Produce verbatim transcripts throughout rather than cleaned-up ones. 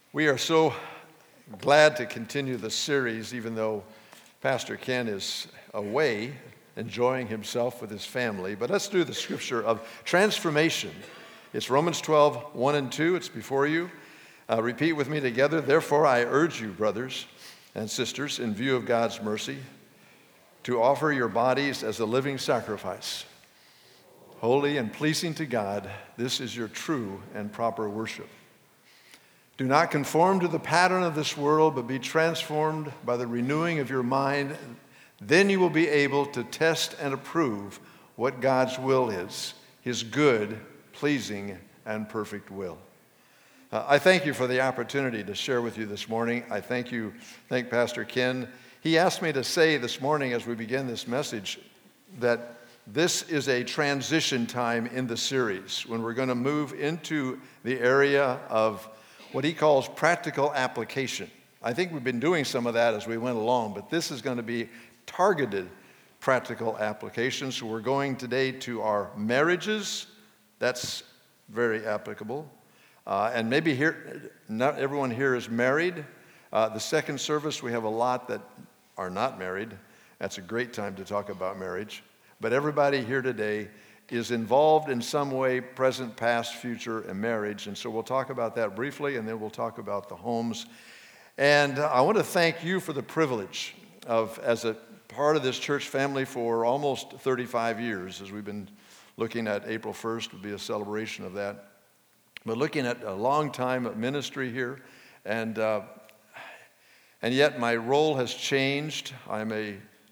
We are so glad to continue the series, even though Pastor Ken is away, enjoying himself with his family. But let's do the scripture of transformation. It's Romans twelve, one and two. It's before you. Uh, repeat with me together. Therefore, I urge you, brothers and sisters, in view of God's mercy, to offer your bodies as a living sacrifice, holy and pleasing to God. This is your true and proper worship. Do not conform to the pattern of this world, but be transformed by the renewing of your mind. Then you will be able to test and approve what God's will is, his good, pleasing, and perfect will. Uh, I thank you for the opportunity to share with you this morning. I thank you, thank Pastor Ken. He asked me to say this morning as we begin this message that this is a transition time in the series when we're going to move into the area of what he calls practical application. I think we've been doing some of that as we went along, but this is going to be targeted practical application. So we're going today to our marriages. That's very applicable. Uh, and maybe here, not everyone here is married. Uh, the second service, we have a lot that are not married. That's a great time to talk about marriage. But everybody here today is involved in some way, present, past, future, and marriage. And so we'll talk about that briefly, and then we'll talk about the homes. And I want to thank you for the privilege of, as a part of this church family for almost thirty-five years, as we've been looking at April first would be a celebration of that. But looking at a long time of ministry here, and uh, and yet my role has changed. I'm a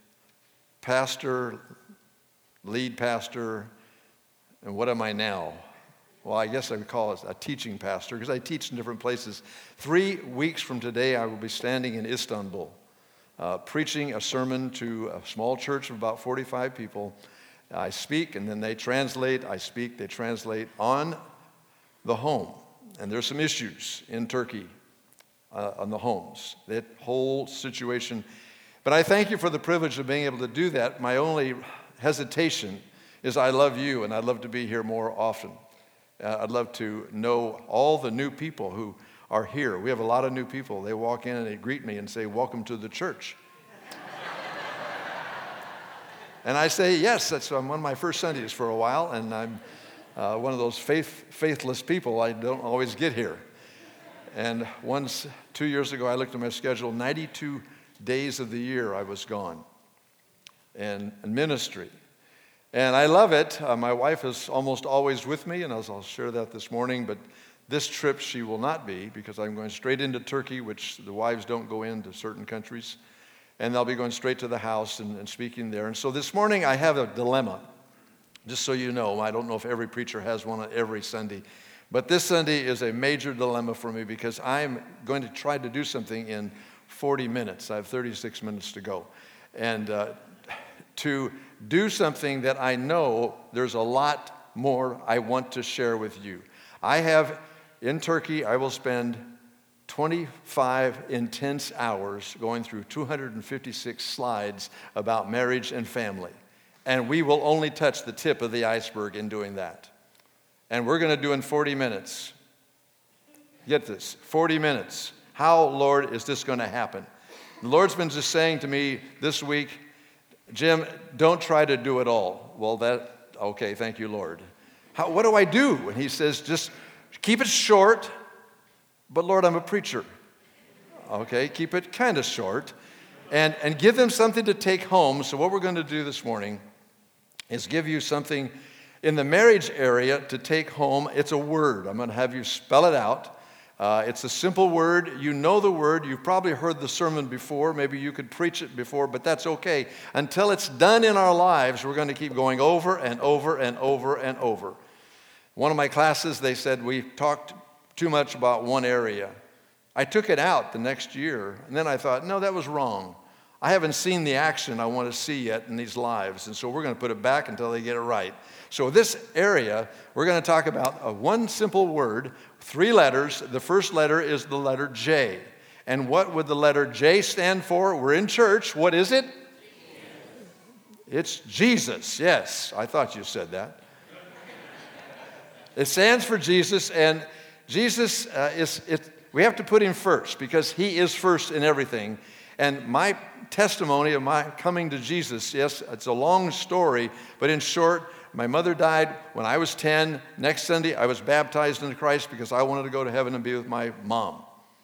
pastor, lead pastor, and what am I now? Well, I guess I would call it a teaching pastor because I teach in different places. Three weeks from today, I will be standing in Istanbul, uh, preaching a sermon to a small church of about forty-five people. I speak, and then they translate. I speak, they translate on the home. And there's some issues in Turkey uh, on the homes, that whole situation. But I thank you for the privilege of being able to do that. My only hesitation is I love you, and I'd love to be here more often. Uh, I'd love to know all the new people who are here. We have a lot of new people. They walk in and they greet me and say, "Welcome to the church." And I say, yes, that's um, one of my first Sundays for a while, and I'm uh, one of those faith, faithless people. I don't always get here. And once, two years ago, I looked at my schedule, ninety-two days of the year I was gone, and, and ministry. And I love it. Uh, my wife is almost always with me, and I'll, I'll share that this morning. But this trip she will not be because I'm going straight into Turkey, which the wives don't go into certain countries. And I'll be going straight to the house and, and speaking there. And so this morning I have a dilemma. Just so you know, I don't know if every preacher has one on every Sunday. But this Sunday is a major dilemma for me because I'm going to try to do something in forty minutes. I have thirty-six minutes to go. And uh, to do something that I know there's a lot more I want to share with you. I have, in Turkey, I will spend twenty-five intense hours going through two hundred fifty-six slides about marriage and family. And we will only touch the tip of the iceberg in doing that. And we're going to do in forty minutes. Get this, forty minutes. How, Lord, is this going to happen? The Lord's been just saying to me this week, Jim, don't try to do it all. Well, that, okay, thank you, Lord. How, what do I do? And he says, just keep it short, but Lord, I'm a preacher. Okay, keep it kind of short, and, and give them something to take home. So what we're going to do this morning is give you something in the marriage area to take home. It's a word. I'm going to have you spell it out. Uh, it's a simple word. You know the word. You've probably heard the sermon before. Maybe you could preach it before, but that's okay. Until it's done in our lives, we're going to keep going over and over and over and over. One of my classes, they said we talked too much about one area. I took it out the next year, and then I thought, no, that was wrong. I haven't seen the action I want to see yet in these lives, and so we're going to put it back until they get it right. So this area, we're going to talk about a one simple word, three letters. The first letter is the letter J. And what would the letter J stand for? We're in church. What is it? Jesus. It's Jesus. Yes, I thought you said that. It stands for Jesus, and Jesus uh, is, it, We have to put him first because he is first in everything. And my testimony of my coming to Jesus, yes, it's a long story, but in short, my mother died when I was ten. Next Sunday, I was baptized into Christ because I wanted to go to heaven and be with my mom.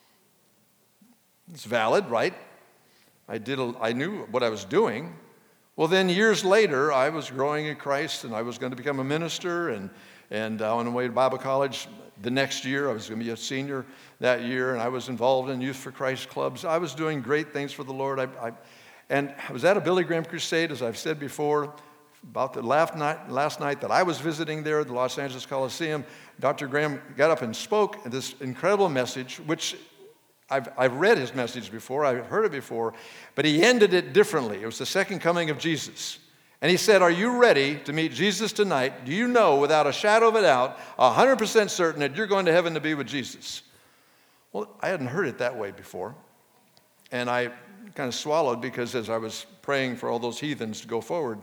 It's valid, right? I did. A, I knew what I was doing. Well, then years later, I was growing in Christ, and I was going to become a minister, and and I went away to Bible college the next year. I was going to be a senior that year, and I was involved in Youth for Christ clubs. I was doing great things for the Lord. I, I, and I was at a Billy Graham crusade, as I've said before. About the last night, last night that I was visiting there at the Los Angeles Coliseum, Doctor Graham got up and spoke this incredible message, which I've, I've read his message before, I've heard it before, but he ended it differently. It was the second coming of Jesus. And he said, are you ready to meet Jesus tonight? Do you know without a shadow of a doubt, one hundred percent certain that you're going to heaven to be with Jesus? Well, I hadn't heard it that way before. And I kind of swallowed because as I was praying for all those heathens to go forward,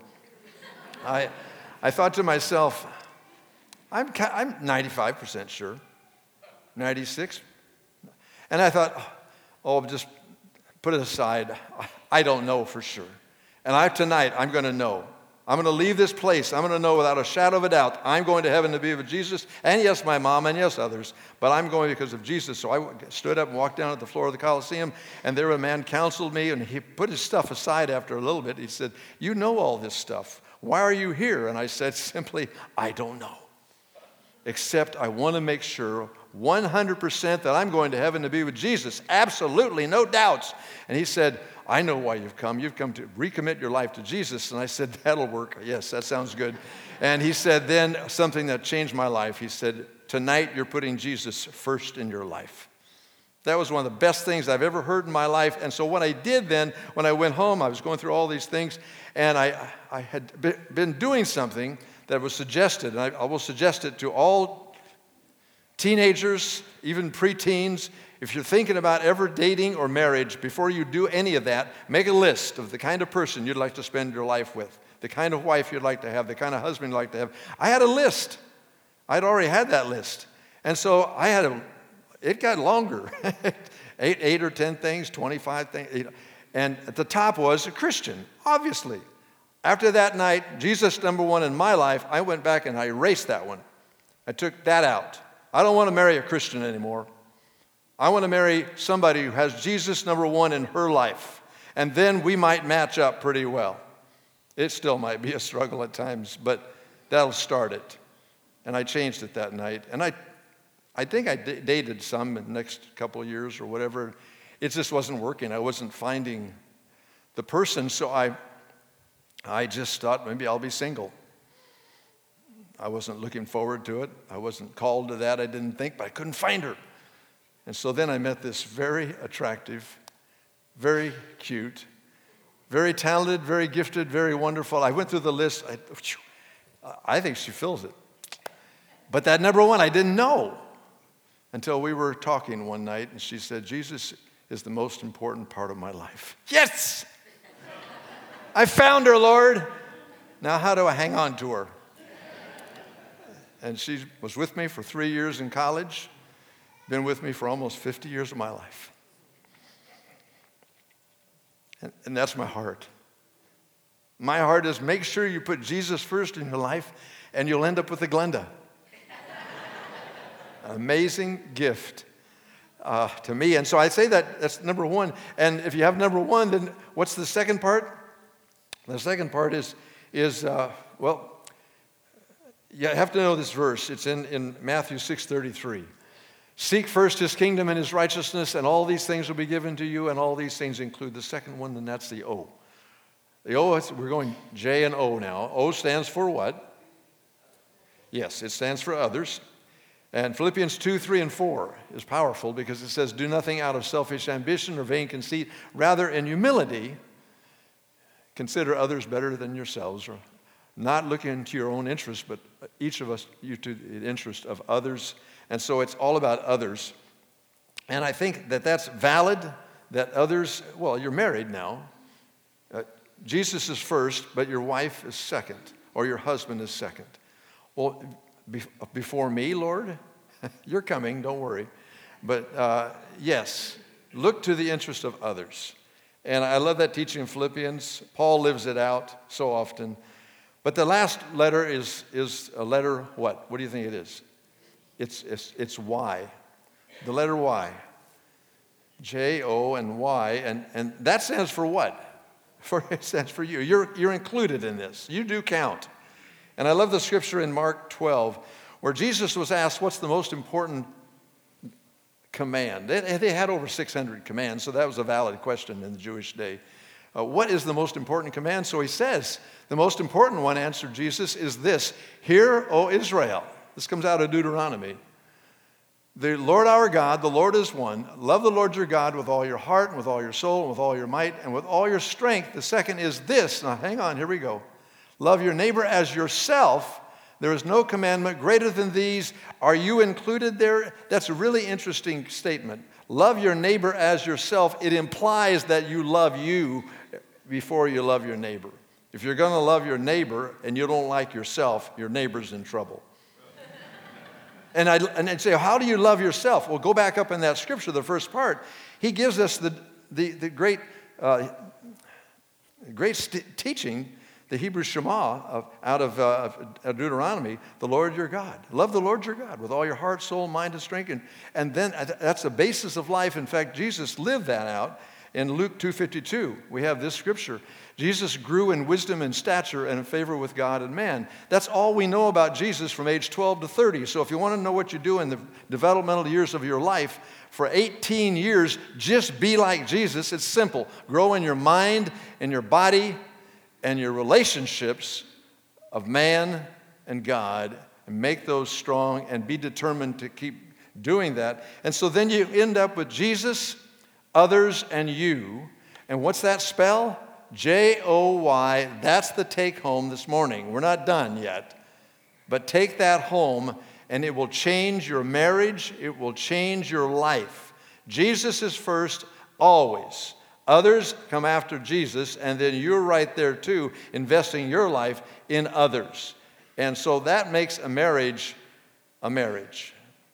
I, I thought to myself, I'm, I'm ninety-five percent sure, ninety-six. And I thought, oh, just put it aside. I don't know for sure. And I tonight, I'm going to know. I'm going to leave this place. I'm going to know without a shadow of a doubt, I'm going to heaven to be with Jesus. And yes, my mom, and yes, others. But I'm going because of Jesus. So I stood up and walked down at the floor of the Coliseum, and there a man counseled me, and he put his stuff aside after a little bit. He said, you know all this stuff. Why are you here? And I said simply, I don't know. Except I want to make sure one hundred percent that I'm going to heaven to be with Jesus. Absolutely, no doubts. And he said, I know why you've come. You've come to recommit your life to Jesus. And I said, that'll work. Yes, that sounds good. And he said, then something that changed my life. He said, tonight you're putting Jesus first in your life. That was one of the best things I've ever heard in my life. And so what I did then, when I went home, I was going through all these things, and I, I had been doing something that was suggested, and I, I will suggest it to all teenagers, even preteens. If you're thinking about ever dating or marriage, before you do any of that, make a list of the kind of person you'd like to spend your life with, the kind of wife you'd like to have, the kind of husband you'd like to have. I had a list. I'd already had that list. And so I had a It got longer, eight, eight or ten things, twenty-five things. You know. And at the top was a Christian, obviously. After that night, Jesus number one in my life, I went back and I erased that one. I took that out. I don't want to marry a Christian anymore. I want to marry somebody who has Jesus number one in her life. And then we might match up pretty well. It still might be a struggle at times, but that'll start it. And I changed it that night. And I I think I d- dated some in the next couple of years or whatever. It just wasn't working. I wasn't finding the person, so I, I just thought maybe I'll be single. I wasn't looking forward to it. I wasn't called to that. I didn't think, but I couldn't find her. And so then I met this very attractive, very cute, very talented, very gifted, very wonderful. I went through the list. I, I think she fills it. But that number one, I didn't know. Until we were talking one night, and she said, Jesus is the most important part of my life. Yes! I found her, Lord. Now how do I hang on to her? And she was with me for three years in college, been with me for almost fifty years of my life. And, and that's my heart. My heart is make sure you put Jesus first in your life, and you'll end up with a Glenda. Amazing gift uh, to me. And so I say that that's number one. And if you have number one, then what's the second part? The second part is, is uh, well, you have to know this verse. It's in, in Matthew six thirty-three. Seek first his kingdom and his righteousness, and all these things will be given to you, and all these things include the second one, and that's the O. The O, we're going J and O now. O stands for what? Yes, it stands for others. And Philippians two, three, and four is powerful because it says, do nothing out of selfish ambition or vain conceit. Rather, in humility, consider others better than yourselves, or not looking to your own interest, but each of us you to the interest of others. And so it's all about others. And I think that that's valid, that others, well, you're married now. Uh, Jesus is first, but your wife is second, or your husband is second. Well, before me, Lord, you're coming, don't worry. But uh, yes, look to the interest of others. And I love that teaching in Philippians. Paul lives it out so often. But the last letter is, is a letter what? What do you think it is? It's, it's, it's Y. The letter Y. J O and Y. And, and that stands for what? For, it stands for you. You're, you're included in this. You do count. And I love the scripture in Mark twelve where Jesus was asked, what's the most important command? They, they had over six hundred commands, so that was a valid question in the Jewish day. Uh, what is the most important command? So he says, the most important one, answered Jesus, is this: Hear, O Israel. This comes out of Deuteronomy. The Lord our God, the Lord is one. Love the Lord your God with all your heart and with all your soul and with all your might and with all your strength. The second is this. Now hang on, here we go. Love your neighbor as yourself. There is no commandment greater than these. Are you included there? That's a really interesting statement. Love your neighbor as yourself. It implies that you love you before you love your neighbor. If you're going to love your neighbor and you don't like yourself, your neighbor's in trouble. And I'd, and I'd say, how do you love yourself? Well, go back up in that scripture, the first part. He gives us the, the, the great, uh, great st- teaching, the Hebrew Shema of, out of uh, Deuteronomy, the Lord your God. Love the Lord your God with all your heart, soul, mind, and strength. And, and then that's the basis of life. In fact, Jesus lived that out. In Luke two fifty-two, we have this scripture. Jesus grew in wisdom and stature and in favor with God and man. That's all we know about Jesus from age twelve to thirty. So if you want to know what you do in the developmental years of your life, for eighteen years, just be like Jesus. It's simple. Grow in your mind, in your body, and your relationships of man and God, and make those strong and be determined to keep doing that. And so then you end up with Jesus, others, and you. And what's that spell? J O Y. That's the take home this morning. We're not done yet. But take that home, and it will change your marriage. It will change your life. Jesus is first, always. Others come after Jesus, and then you're right there too, investing your life in others. And so that makes a marriage a marriage.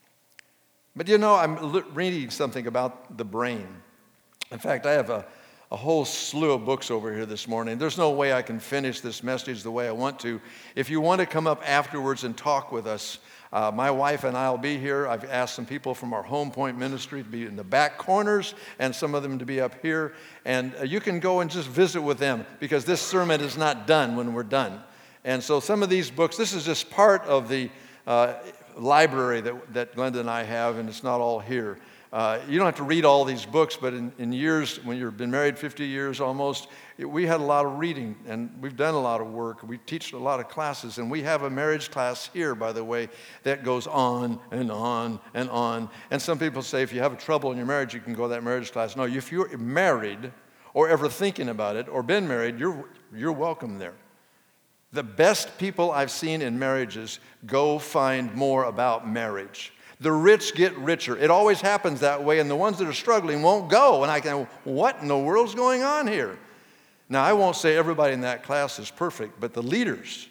But you know, I'm reading something about the brain. In fact, I have a, a whole slew of books over here this morning. There's no way I can finish this message the way I want to. If you want to come up afterwards and talk with us, uh, my wife and I will be here. I've asked some people from our Home Point ministry to be in the back corners and some of them to be up here. And uh, you can go and just visit with them because this sermon is not done when we're done. And so some of these books, this is just part of the uh, library that, that Glenda and I have, and it's not all here. Uh, you don't have to read all these books, but in, in years, when you've been married fifty years almost, it, we had a lot of reading, and we've done a lot of work. We teach a lot of classes, and we have a marriage class here, by the way, that goes on and on and on. And some people say if you have trouble in your marriage, you can go to that marriage class. No, if you're married or ever thinking about it or been married, you're, you're welcome there. The best people I've seen in marriages go find more about marriage. The rich get richer. It always happens that way, and the ones that are struggling won't go. And I can, what in the world's going on here? Now, I won't say everybody in that class is perfect, but the leaders,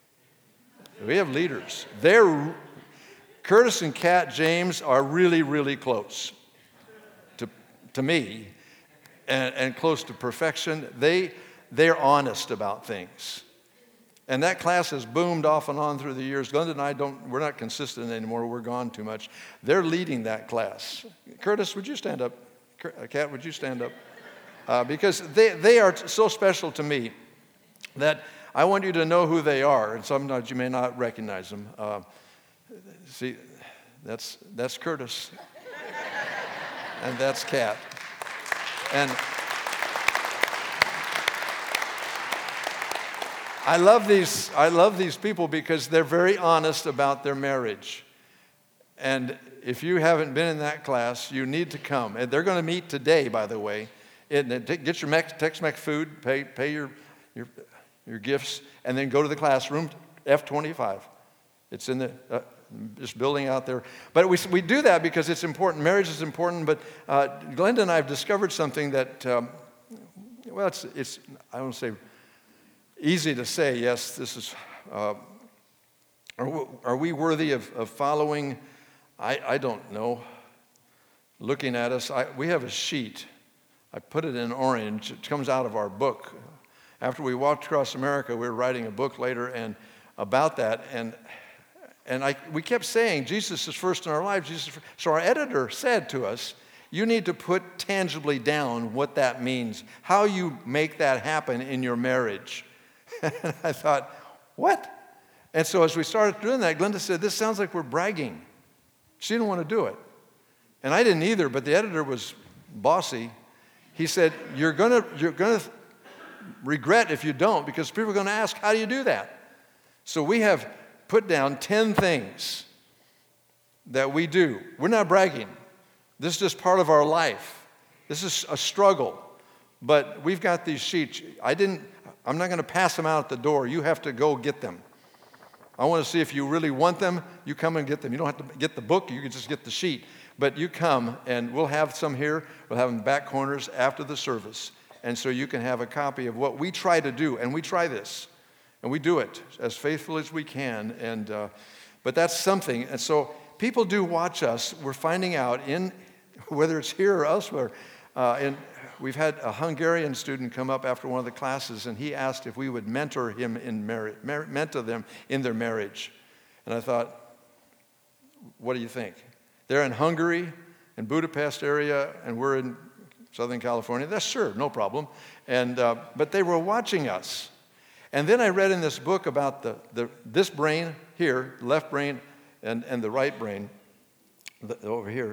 we have leaders. They're, Curtis and Kat James are really, really close to, to me and, and close to perfection. They, they're honest about things. And that class has boomed off and on through the years. Glenda and I don't, we're not consistent anymore. We're gone too much. They're leading that class. Curtis, would you stand up? Kat, would you stand up? Uh, because they, they are so special to me that I want you to know who they are. And sometimes you may not recognize them. Uh, see, that's, that's Curtis. And that's Kat. And I love these, I love these people because they're very honest about their marriage. And if you haven't been in that class, you need to come. And they're going to meet today, by the way. And get your Tex-Mex food, pay, pay your, your, your gifts, and then go to the classroom, F twenty-five. It's in the uh, this building out there. But we, we do that because it's important. Marriage is important. But uh, Glenda and I have discovered something that, um, well, it's, it's I don't say, easy to say, yes, this is, uh, are, we, are we worthy of, of following? I, I don't know. looking at us. I, we have a sheet. I put it in orange. It comes out of our book. After we walked across America, we were writing a book later and about that, and and I we kept saying Jesus is first in our lives. Jesus is first. So our editor said to us, you need to put tangibly down what that means, how you make that happen in your marriage. And I thought, what? And so as we started doing that, Glenda said, this sounds like we're bragging. She didn't want to do it. And I didn't either, but the editor was bossy. He said, you're gonna, you're gonna regret if you don't, because people are gonna ask, how do you do that? So we have put down ten things that we do. We're not bragging. This is just part of our life. This is a struggle. But we've got these sheets. I didn't, I'm not gonna pass them out at the door. You have to go get them. I wanna see if you really want them, you come and get them. You don't have to get the book, you can just get the sheet. But you come, and we'll have some here. We'll have them back corners after the service. And so you can have a copy of what we try to do. And we try this. And we do it as faithful as we can. And uh, but that's something. And so people do watch us. We're finding out, in whether it's here or elsewhere. Uh, in, we've had a Hungarian student come up after one of the classes, and he asked if we would mentor him in marriage, mar- mentor them in their marriage. And I thought, what do you think? They're in Hungary, in Budapest area, and we're in Southern California. That's sure, no problem. And uh, but they were watching us. And then I read in this book about the, the this brain here, left brain, and, and the right brain, the, over here.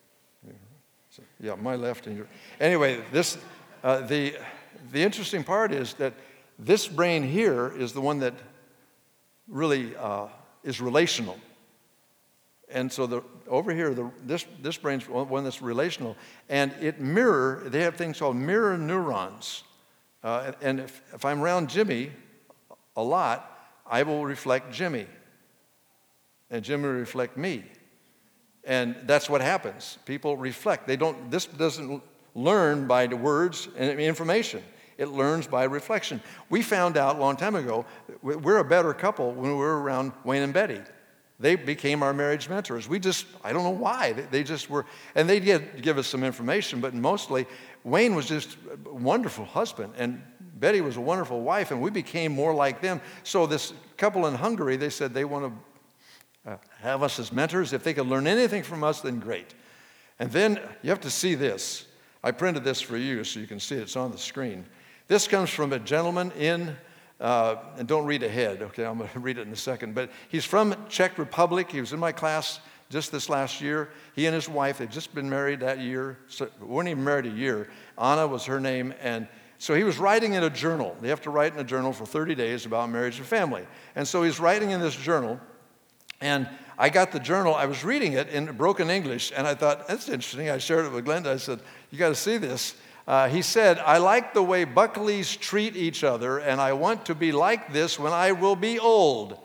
So, yeah, my left and your. Anyway, this uh, the the interesting part is that this brain here is the one that really uh, is relational. And so the, over here, the, this, this brain's one that's relational, and it mirror, they have things called mirror neurons. Uh, and if, if I'm around Jimmy a lot, I will reflect Jimmy, and Jimmy will reflect me. And that's what happens. People reflect. They don't, this doesn't learn by the words and information. It learns by reflection. We found out a long time ago, we're a better couple when we were around Wayne and Betty. They became our marriage mentors. We just, I don't know why, they just were, and they did give us some information, but mostly Wayne was just a wonderful husband, and Betty was a wonderful wife, and we became more like them. So this couple in Hungary, they said they want to uh, have us as mentors. If they could learn anything from us, then great. And then you have to see this. I printed this for you so you can see it. It's on the screen. This comes from a gentleman in Uh, and don't read ahead, okay? I'm going to read it in a second. But he's from Czech Republic. He was in my class just this last year. He and his wife, they'd just been married that year. So weren't even married a year. Anna was her name. And so he was writing in a journal. They have to write in a journal for thirty days about marriage and family. And so he's writing in this journal. And I got the journal. I was reading it in broken English. And I thought, that's interesting. I shared it with Glenda. I said, you got to see this. Uh, he said, I like the way Buckleys treat each other, and I want to be like this when I will be old.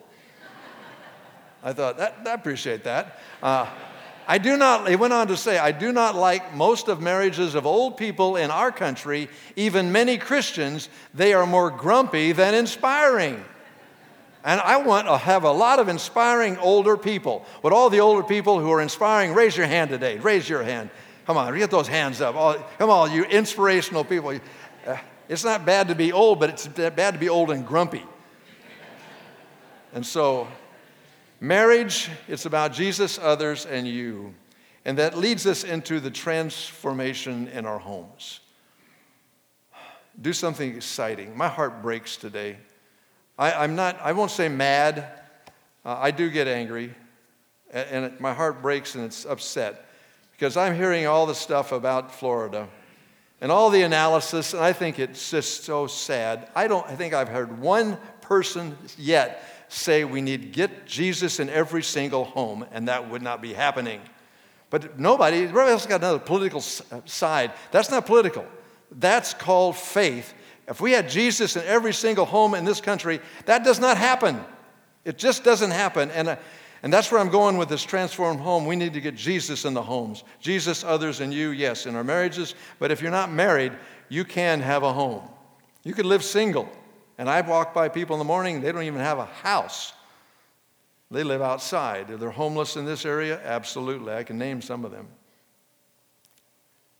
I thought, that, I appreciate that. Uh, I do not, he went on to say, I do not like most of marriages of old people in our country, even many Christians. They are more grumpy than inspiring. And I want to have a lot of inspiring older people. Would all the older people who are inspiring, raise your hand today. Raise your hand. Come on, get those hands up. All, come on, you inspirational people. Uh, it's not bad to be old, but it's bad to be old and grumpy. And so, marriage, it's about Jesus, others, and you. And that leads us into the transformation in our homes. Do something exciting. My heart breaks today. I, I'm not, I won't say mad. Uh, I do get angry. And, and it, my heart breaks and it's upset. Because I'm hearing all the stuff about Florida and all the analysis, and I think it's just so sad. I don't I think I've heard one person yet say we need to get Jesus in every single home, and that would not be happening. But nobody, everybody else got another political side. That's not political. That's called faith. If we had Jesus in every single home in this country, that does not happen. It just doesn't happen. And uh, And that's where I'm going with this transformed home. We need to get Jesus in the homes. Jesus, others, and you, yes, in our marriages. But if you're not married, you can have a home. You could live single. And I walk by people in the morning, they don't even have a house. They live outside. Are they homeless in this area? Absolutely. I can name some of them.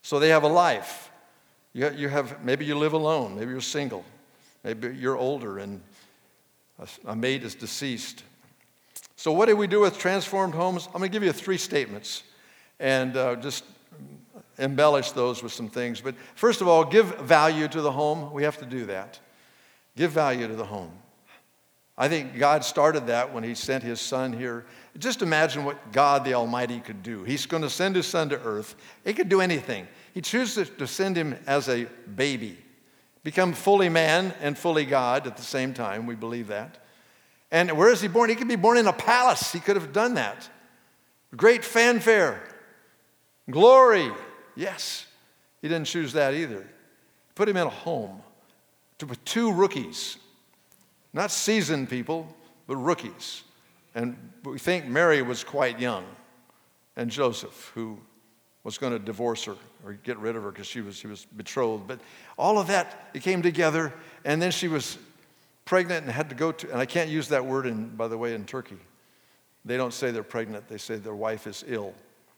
So they have a life. You you have, maybe you live alone. Maybe you're single. Maybe you're older and a mate is deceased. So what do we do with transformed homes? I'm going to give you three statements and uh, just embellish those with some things. But first of all, give value to the home. We have to do that. Give value to the home. I think God started that when he sent his son here. Just imagine what God the Almighty could do. He's going to send his son to earth. He could do anything. He chooses to send him as a baby, become fully man and fully God at the same time. We believe that. And where is he born? He could be born in a palace. He could have done that. Great fanfare. Glory. Yes. He didn't choose that either. Put him in a home with two rookies. Not seasoned people, but rookies. And we think Mary was quite young. And Joseph, who was going to divorce her or get rid of her because she was, she was betrothed. But all of that, it came together. And then she was pregnant and had to go to, and I can't use that word, in, by the way, in Turkey. They don't say they're pregnant. They say their wife is ill.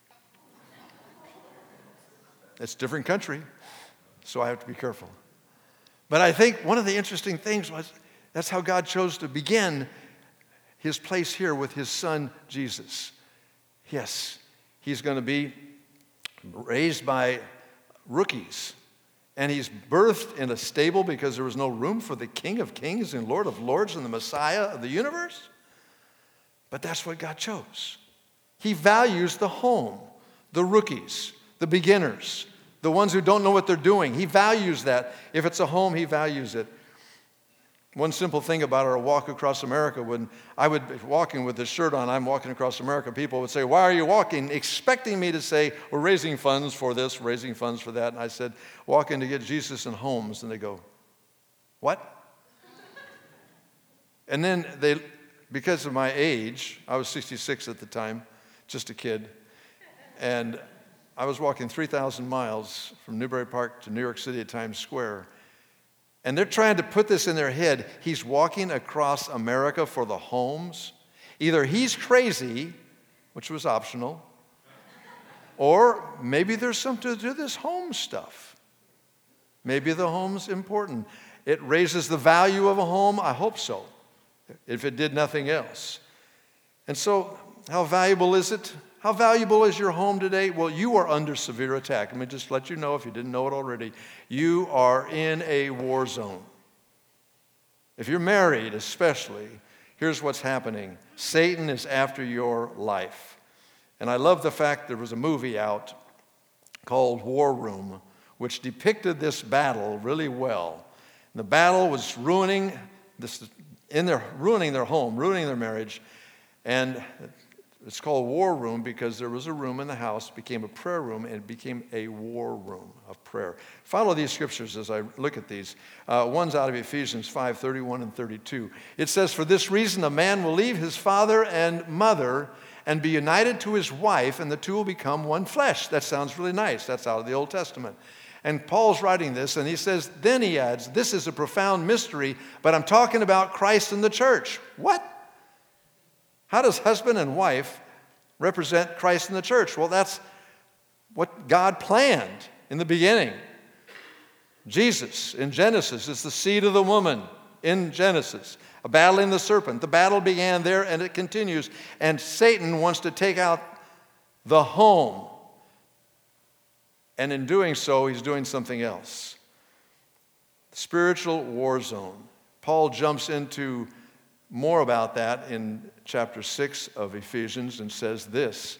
It's a different country, so I have to be careful. But I think one of the interesting things was that's how God chose to begin his place here with his son, Jesus. Yes, he's going to be raised by rookies. And he's birthed in a stable because there was no room for the King of Kings and Lord of Lords and the Messiah of the universe. But that's what God chose. He values the home, the rookies, the beginners, the ones who don't know what they're doing. He values that. If it's a home, he values it. One simple thing about our walk across America, when I would be walking with this shirt on, I'm walking across America, people would say, "Why are you walking?" expecting me to say, "We're raising funds for this, raising funds for that." And I said, "Walking to get Jesus in homes." And they go, "What?" And then they, because of my age, I was sixty-six at the time, just a kid, and I was walking three thousand miles from Newbury Park to New York City at Times Square. And they're trying to put this in their head. He's walking across America for the homes. Either he's crazy, which was optional, or maybe there's something to do this home stuff. Maybe the home's important. It raises the value of a home. I hope so, if it did nothing else. And so, how valuable is it? How valuable is your home today? Well, you are under severe attack. Let me just let you know, if you didn't know it already, you are in a war zone. If you're married especially, here's what's happening. Satan is after your life. And I love the fact there was a movie out called War Room, which depicted this battle really well. And the battle was ruining this, in their, ruining their home, ruining their marriage. And it's called War Room because there was a room in the house, became a prayer room, and it became a war room of prayer. Follow these scriptures as I look at these. Uh, one's out of Ephesians five, thirty-one and thirty-two. It says, "For this reason a man will leave his father and mother and be united to his wife, and the two will become one flesh." That sounds really nice. That's out of the Old Testament. And Paul's writing this, and he says, then he adds, "This is a profound mystery, but I'm talking about Christ and the church." What? How does husband and wife represent Christ in the church? Well, that's what God planned in the beginning. Jesus in Genesis is the seed of the woman in Genesis, a battling the serpent. The battle began there and it continues. And Satan wants to take out the home. And in doing so, he's doing something else. Spiritual war zone. Paul jumps into more about that in chapter six of Ephesians and says this: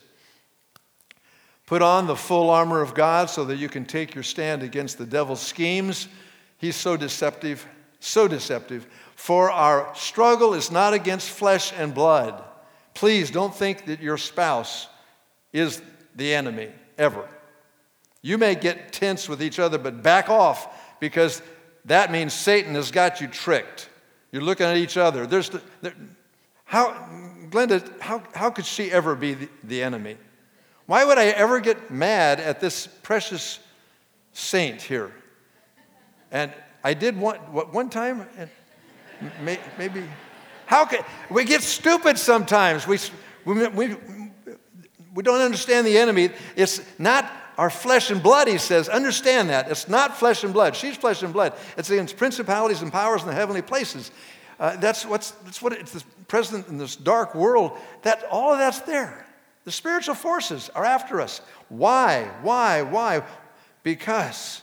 "Put on the full armor of God so that you can take your stand against the devil's schemes." He's so deceptive, so deceptive. "For our struggle is not against flesh and blood." Please don't think that your spouse is the enemy, ever. You may get tense with each other, but back off, because that means Satan has got you tricked. You're looking at each other. There's the, there, how, Glenda, how, how could she ever be the, the enemy? Why would I ever get mad at this precious saint here? And I did one, what, one time, and may, maybe, how could, we get stupid sometimes. We, we, we, we don't understand the enemy. It's not our flesh and blood, he says. Understand that. It's not flesh and blood. She's flesh and blood. It's against principalities and powers in the heavenly places. Uh, that's, what's, that's what it's present in this dark world. That, all of that's there. The spiritual forces are after us. Why? Why? Why? Because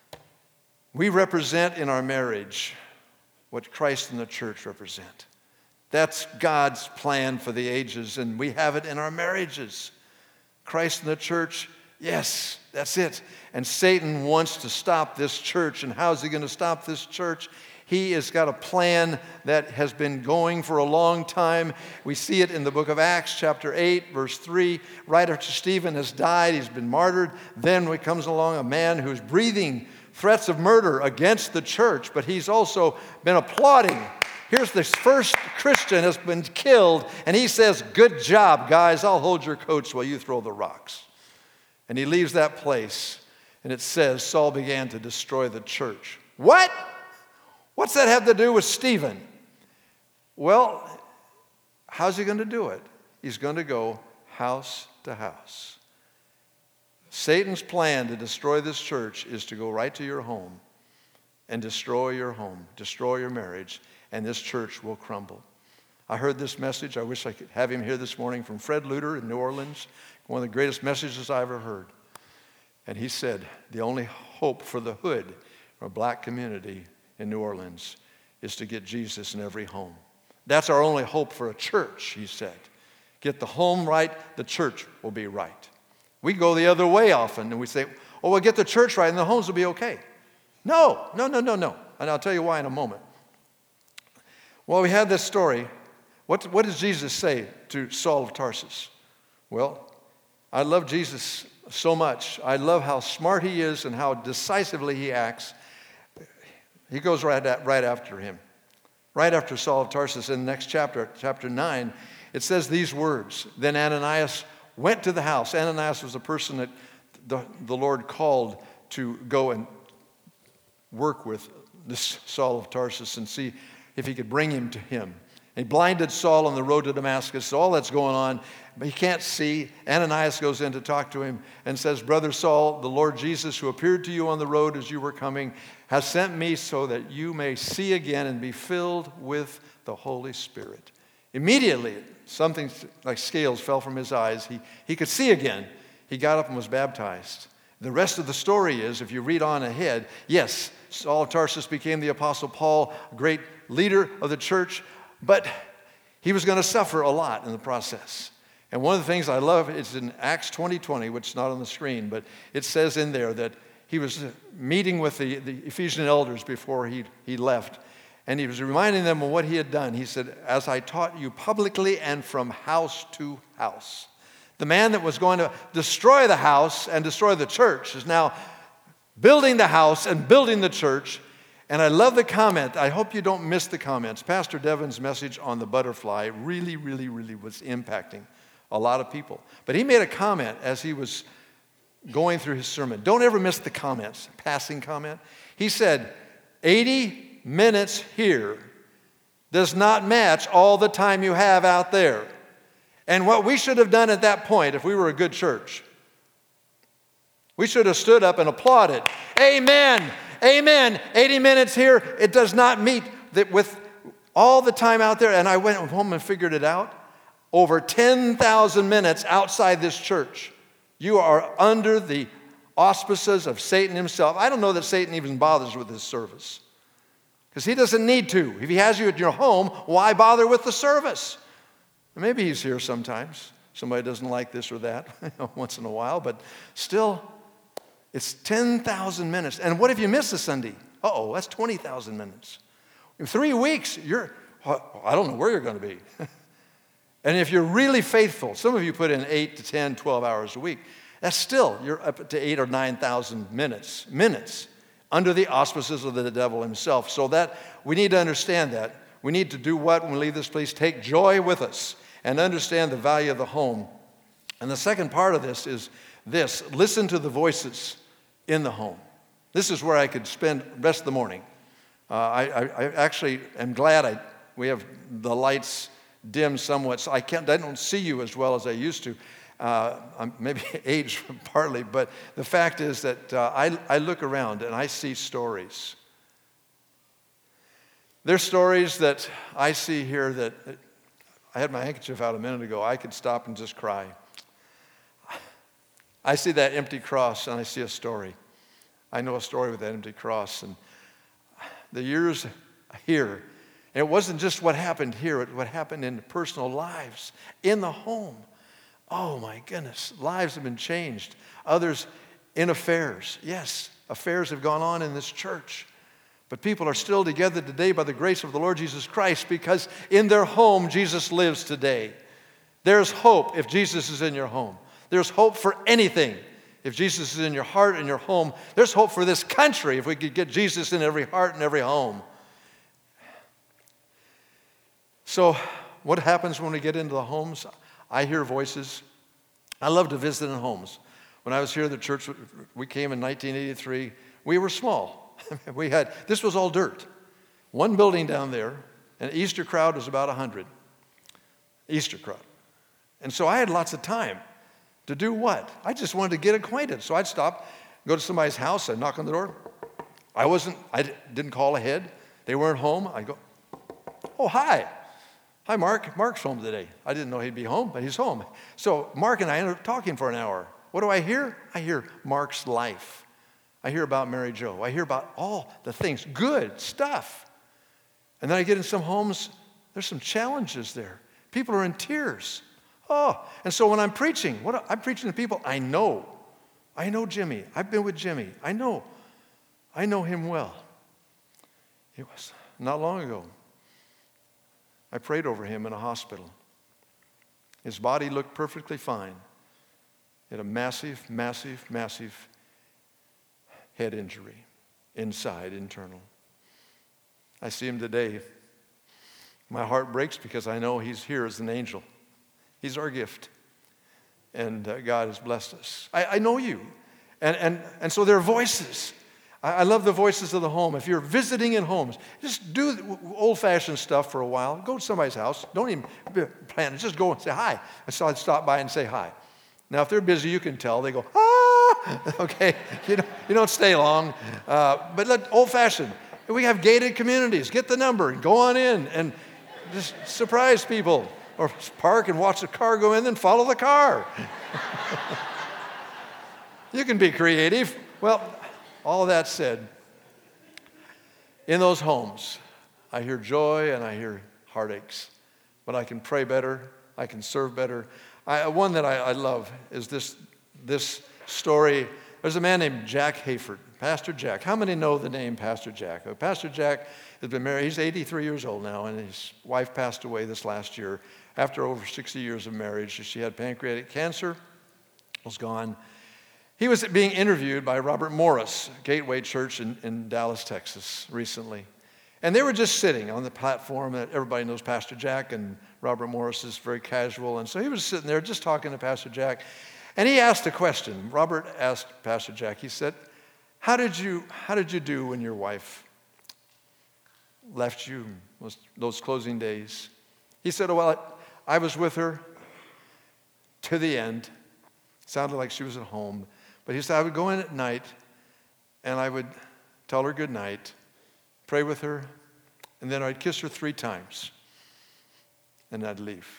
we represent in our marriage what Christ and the church represent. That's God's plan for the ages, and we have it in our marriages. Christ and the church, yes, that's it. And Satan wants to stop this church. And how is he going to stop this church? He has got a plan that has been going for a long time. We see it in the book of Acts, chapter eight, verse three. Right after Stephen has died, he's been martyred. Then comes along a man who's breathing threats of murder against the church, but he's also been applauding. Here's this first Christian has been killed, and he says, "Good job, guys. I'll hold your coats while you throw the rocks." And he leaves that place, and it says Saul began to destroy the church. What? What's that have to do with Stephen? Well, how's he going to do it? He's going to go house to house. Satan's plan to destroy this church is to go right to your home and destroy your home, destroy your marriage, and this church will crumble. I heard this message. I wish I could have him here this morning from Fred Luter in New Orleans, one of the greatest messages I ever heard. And he said, the only hope for the hood, or a black community in New Orleans, is to get Jesus in every home. That's our only hope for a church, he said. Get the home right, the church will be right. We go the other way often, and we say, oh, we'll get the church right, and the homes will be okay. No, no, no, no, no. And I'll tell you why in a moment. Well, we had this story. What, what does Jesus say to Saul of Tarsus? Well, I love Jesus so much. I love how smart he is and how decisively he acts. He goes right, at, right after him. Right after Saul of Tarsus, in the next chapter, chapter nine, it says these words. Then Ananias went to the house. Ananias was a person that the, the Lord called to go and work with this Saul of Tarsus and see if he could bring him to him. He blinded Saul on the road to Damascus. So all that's going on, but he can't see. Ananias goes in to talk to him and says, Brother Saul, the Lord Jesus, who appeared to you on the road as you were coming, has sent me so that you may see again and be filled with the Holy Spirit. Immediately, something like scales fell from his eyes. He, he could see again. He got up and was baptized. The rest of the story is, if you read on ahead, yes, Saul of Tarsus became the Apostle Paul, a great leader of the church, but he was going to suffer a lot in the process. And one of the things I love is in Acts twenty twenty, which is not on the screen, but it says in there that he was meeting with the, the Ephesian elders before he, he left, and he was reminding them of what he had done. He said, as I taught you publicly and from house to house. The man that was going to destroy the house and destroy the church is now building the house and building the church. And I love the comment. I hope you don't miss the comments. Pastor Devin's message on the butterfly really, really, really was impacting a lot of people. But he made a comment as he was going through his sermon. Don't ever miss the comments, passing comment. He said, eighty minutes here does not match all the time you have out there. And what we should have done at that point, if we were a good church, we should have stood up and applauded. Amen. Amen. eighty minutes here, it does not meet that with all the time out there. And I went home and figured it out. Over ten thousand minutes outside this church. You are under the auspices of Satan himself. I don't know that Satan even bothers with his service, because he doesn't need to. If he has you at your home, why bother with the service? Maybe he's here sometimes. Somebody doesn't like this or that once in a while, but still, it's ten thousand minutes. And what if you miss a Sunday? Uh-oh, that's twenty thousand minutes. In three weeks, you're, I don't know where you're going to be. And if you're really faithful, some of you put in eight to ten, twelve hours a week, that's still, you're up to eight or nine thousand minutes, minutes, under the auspices of the devil himself. So that, we need to understand that. We need to do what when we leave this place? Take joy with us and understand the value of the home. And the second part of this is this: listen to the voices in the home. This is where I could spend the rest of the morning. Uh, I, I, I actually am glad I, we have the lights dim somewhat, so I can't, I don't see you as well as I used to. Uh, I'm maybe age partly, but the fact is that uh, I, I look around and I see stories. There's stories that I see here that, I had my handkerchief out a minute ago. I could stop and just cry. I see that empty cross and I see a story. I know a story with that empty cross. And the years here, and it wasn't just what happened here, it what happened in personal lives, in the home. Oh my goodness, lives have been changed. Others in affairs. Yes, affairs have gone on in this church. But people are still together today by the grace of the Lord Jesus Christ because in their home, Jesus lives today. There's hope if Jesus is in your home. There's hope for anything if Jesus is in your heart and your home. There's hope for this country if we could get Jesus in every heart and every home. So what happens when we get into the homes? I hear voices. I love to visit in homes. When I was here at the church, we came in nineteen eighty-three. We were small. We had, this was all dirt. One building down there, and Easter crowd was about one hundred. Easter crowd. And so I had lots of time to do what? I just wanted to get acquainted. So I'd stop, go to somebody's house, I'd knock on the door. I wasn't, I didn't call ahead. They weren't home. I'd go, oh, hi. Hi, Mark. Mark's home today. I didn't know he'd be home, but he's home. So Mark and I ended up talking for an hour. What do I hear? I hear Mark's life. I hear about Mary Jo. I hear about all the things, good stuff. And then I get in some homes, there's some challenges there. People are in tears. Oh, and so when I'm preaching, what I'm preaching to people I know. I know Jimmy. I've been with Jimmy. I know. I know him well. It was not long ago. I prayed over him in a hospital. His body looked perfectly fine. He had a massive, massive, massive head injury, inside, internal. I see him today. My heart breaks because I know he's here as an angel. He's our gift. And uh, God has blessed us. I, I know you. And, and, and so there are voices. I, I love the voices of the home. If you're visiting in homes, just do old-fashioned stuff for a while. Go to somebody's house. Don't even plan it. Just go and say hi. And so I'd stop by and say hi. Now, if they're busy, you can tell. They go, ah! Okay, you don't, you don't stay long. Uh, but let, old-fashioned. We have gated communities. Get the number and go on in and just surprise people. Or park and watch the car go in and follow the car. You can be creative. Well, all of that said, in those homes, I hear joy and I hear heartaches. But I can pray better. I can serve better. I, one that I, I love is this, this story. There's a man named Jack Hayford, Pastor Jack. How many know the name Pastor Jack? Uh, Pastor Jack has been married. He's eighty-three years old now, and his wife passed away this last year after over sixty years of marriage. She had pancreatic cancer, was gone. He was being interviewed by Robert Morris, Gateway Church in, in Dallas, Texas, recently. And they were just sitting on the platform. That everybody knows Pastor Jack, and Robert Morris is very casual. And so he was sitting there just talking to Pastor Jack. And he asked a question. Robert asked Pastor Jack, he said, how did you, how did you do when your wife left you those, those closing days? He said, oh, well, I was with her to the end. Sounded like she was at home. But he said, I would go in at night, and I would tell her good night, pray with her, and then I'd kiss her three times, and I'd leave.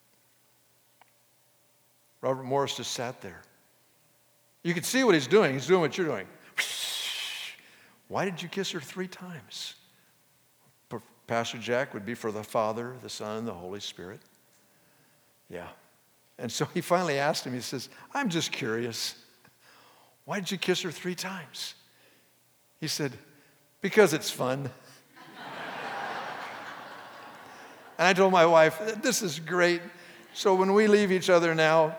Robert Morris just sat there. You could see what he's doing. He's doing what you're doing. Why did you kiss her three times? Pastor Jack would be for the Father, the Son, and the Holy Spirit. Yeah. And so he finally asked him, he says, I'm just curious. Why did you kiss her three times? He said, because it's fun. And I told my wife, this is great. So when we leave each other now,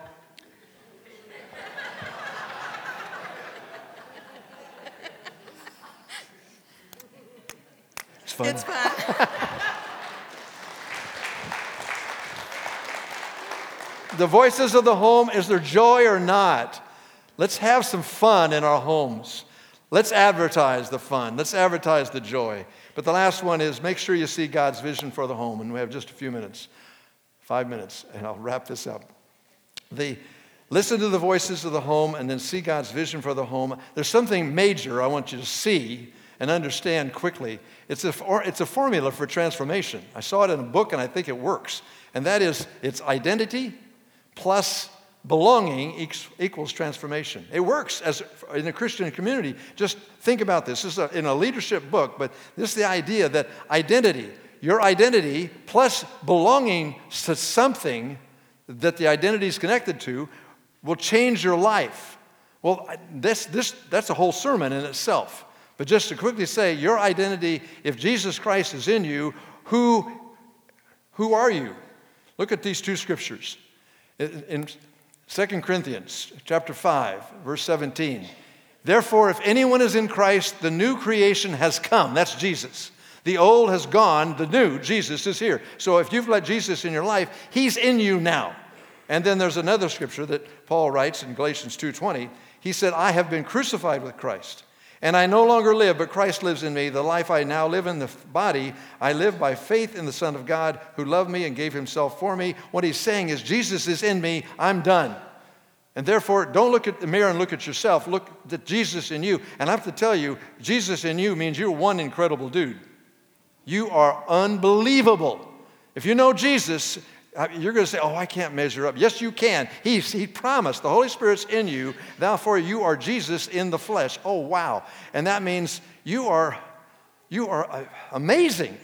it's fun. It's fun. The voices of the home, is there joy or not? Let's have some fun in our homes. Let's advertise the fun. Let's advertise the joy. But the last one is make sure you see God's vision for the home. And we have just a few minutes, five minutes, and I'll wrap this up. The, Listen to the voices of the home and then see God's vision for the home. There's something major I want you to see and understand quickly. It's a, it's a formula for transformation. I saw it in a book and I think it works. And that is, it's identity plus belonging equals transformation. It works as in a Christian community. Just think about this. This is a, in a leadership book, but this is the idea that identity, your identity plus belonging to something that the identity is connected to will change your life. Well, this, this, that's a whole sermon in itself. But just to quickly say, your identity, if Jesus Christ is in you, who, who are you? Look at these two scriptures. In Second Corinthians chapter five, verse seventeen. Therefore, if anyone is in Christ, the new creation has come. That's Jesus. The old has gone, the new, Jesus, is here. So if you've let Jesus in your life, he's in you now. And then there's another scripture that Paul writes in Galatians two twenty. He said, I have been crucified with Christ, and I no longer live, but Christ lives in me. The life I now live in the body, I live by faith in the Son of God who loved me and gave himself for me. What he's saying is, Jesus is in me, I'm done. And therefore, don't look at the mirror and look at yourself. Look at Jesus in you. And I have to tell you, Jesus in you means you're one incredible dude. You are unbelievable. If you know Jesus, you're going to say, oh, I can't measure up. Yes, you can. He, he promised. The Holy Spirit's in you. Therefore, you are Jesus in the flesh. Oh, wow. And that means you are, you are amazing.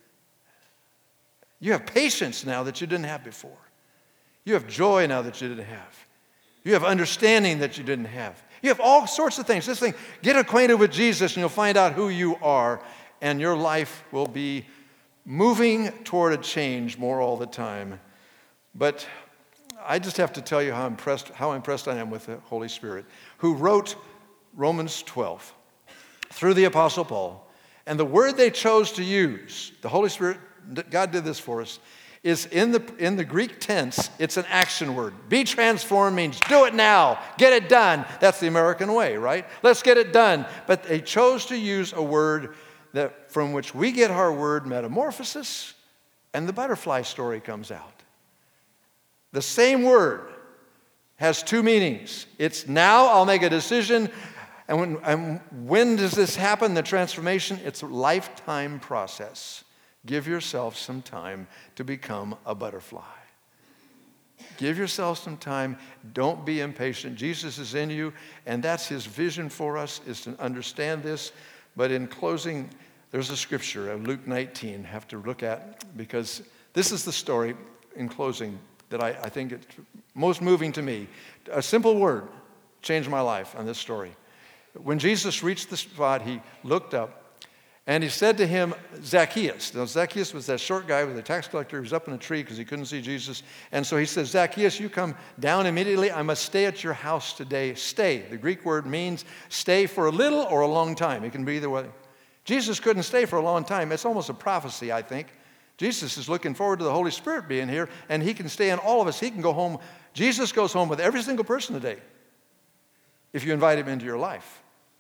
You have patience now that you didn't have before. You have joy now that you didn't have. You have understanding that you didn't have. You have all sorts of things. This thing, get acquainted with Jesus and you'll find out who you are, and your life will be moving toward a change more all the time. But I just have to tell you how impressed, how impressed I am with the Holy Spirit, who wrote Romans twelve through the Apostle Paul. And the word they chose to use, the Holy Spirit, God did this for us, is in the, in the Greek tense, it's an action word. Be transformed means do it now, get it done. That's the American way, right? Let's get it done. But they chose to use a word that from which we get our word metamorphosis, and the butterfly story comes out. The same word has two meanings. It's now I'll make a decision, and when, and when does this happen, the transformation? It's a lifetime process. Give yourself some time to become a butterfly. Give yourself some time. Don't be impatient. Jesus is in you, and that's his vision for us, is to understand this. But in closing, there's a scripture of Luke nineteen I have to look at, because this is the story, in closing, that I, I think it's most moving to me. A simple word changed my life on this story. When Jesus reached the spot, he looked up, and he said to him, Zacchaeus. Now, Zacchaeus was that short guy with the tax collector who was up in a tree because he couldn't see Jesus. And so he says, Zacchaeus, you come down immediately. I must stay at your house today. Stay. The Greek word means stay for a little or a long time. It can be either way. Jesus couldn't stay for a long time. It's almost a prophecy, I think. Jesus is looking forward to the Holy Spirit being here, and he can stay in all of us. He can go home. Jesus goes home with every single person today if you invite him into your life.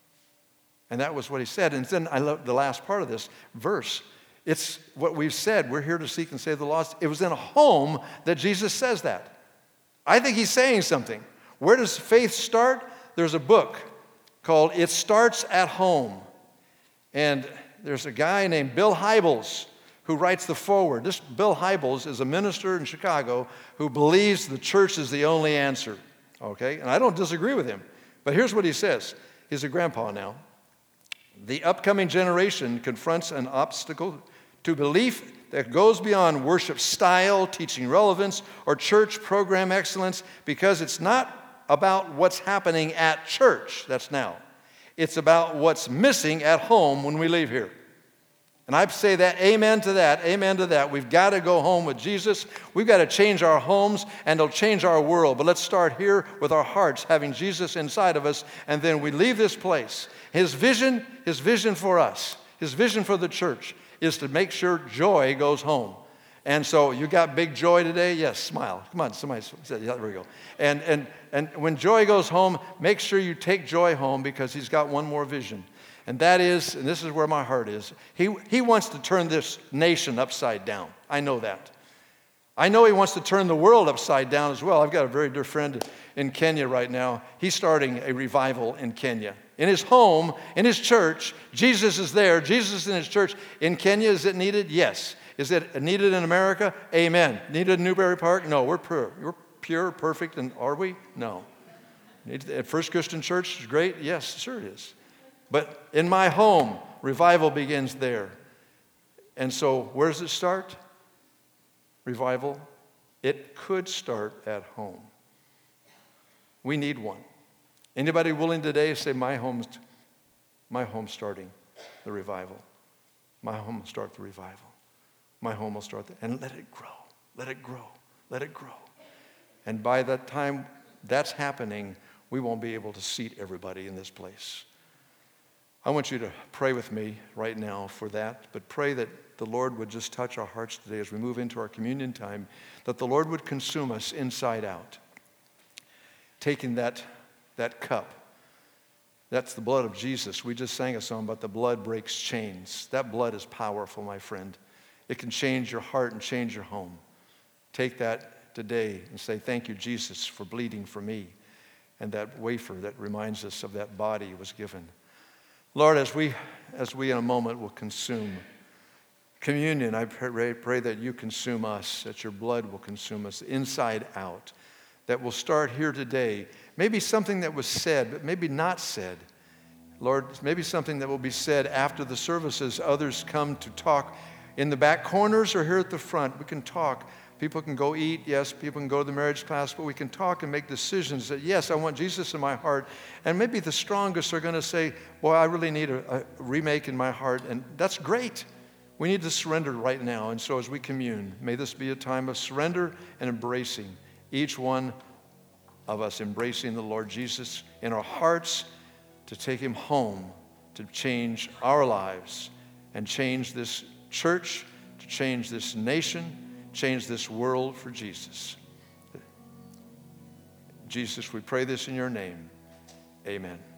And that was what he said. And then I love the last part of this verse. It's what we've said. We're here to seek and save the lost. It was in a home that Jesus says that. I think he's saying something. Where does faith start? There's a book called It Starts at Home. And there's a guy named Bill Hybels who writes the foreword. This Bill Hybels is a minister in Chicago who believes the church is the only answer. Okay? And I don't disagree with him. But here's what he says. He's a grandpa now. The upcoming generation confronts an obstacle to belief that goes beyond worship style, teaching relevance, or church program excellence, because it's not about what's happening at church, that's now. It's about what's missing at home when we leave here. And I say that, amen to that, amen to that. We've got to go home with Jesus. We've got to change our homes, and it'll change our world. But let's start here with our hearts, having Jesus inside of us, and then we leave this place. His vision, his vision for us, his vision for the church is to make sure joy goes home. And so you got big joy today? Yes, smile. Come on, somebody said, yeah, there we go. And, and, and when joy goes home, make sure you take joy home, because he's got one more vision. And that is, and this is where my heart is, he, he wants to turn this nation upside down. I know that. I know he wants to turn the world upside down as well. I've got a very dear friend in Kenya right now. He's starting a revival in Kenya. In his home, in his church, Jesus is there. Jesus is in his church. In Kenya, is it needed? Yes. Is it needed in America? Amen. Needed in Newberry Park? No, we're pure. We're pure, perfect, and are we? No. At First Christian Church is great? Yes, sure it is. But in my home, revival begins there. And so where does it start? Revival, it could start at home. We need one. Anybody willing today to say, my home's, my home's starting the revival. My home will start the revival. My home will start the, and let it grow. Let it grow. Let it grow. And by the time that's happening, we won't be able to seat everybody in this place. I want you to pray with me right now for that, but pray that the Lord would just touch our hearts today as we move into our communion time, that the Lord would consume us inside out. Taking that, that cup, that's the blood of Jesus. We just sang a song about the blood breaks chains. That blood is powerful, my friend. It can change your heart and change your home. Take that today and say, thank you, Jesus, for bleeding for me. And that wafer that reminds us of that body was given. Lord, as we, as we in a moment will consume communion, I pray, pray that you consume us, that your blood will consume us inside out, that will start here today. Maybe something that was said, but maybe not said. Lord, maybe something that will be said after the services. Others come to talk in the back corners or here at the front. We can talk. People can go eat. Yes, people can go to the marriage class, but we can talk and make decisions that, yes, I want Jesus in my heart. And maybe the strongest are going to say, well, I really need a, a remake in my heart. And that's great. We need to surrender right now. And so as we commune, may this be a time of surrender and embracing. Each one of us embracing the Lord Jesus in our hearts to take him home, to change our lives and change this church, to change this nation, change this world for Jesus. Jesus, we pray this in your name. Amen.